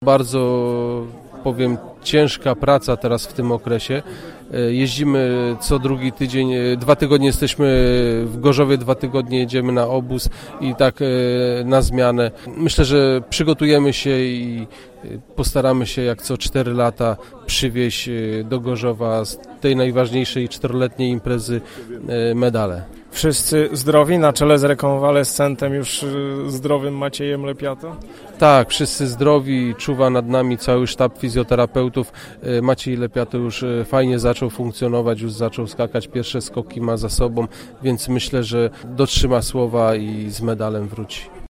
Bardzo, powiem, ciężka praca teraz w tym okresie. Jeździmy co drugi tydzień, 2 tygodnie jesteśmy w Gorzowie, 2 tygodnie jedziemy na obóz i tak na zmianę. Myślę, że przygotujemy się i postaramy się jak co 4 lata przywieźć do Gorzowa z tej najważniejszej 4-letniej imprezy medale. Wszyscy zdrowi, na czele z rekonwalescentem już zdrowym Maciejem Lepiatą? Tak, wszyscy zdrowi, czuwa nad nami cały sztab fizjoterapeutów. Maciej Lepiato już fajnie zaczął funkcjonować, już zaczął skakać, pierwsze skoki ma za sobą, więc myślę, że dotrzyma słowa i z medalem wróci.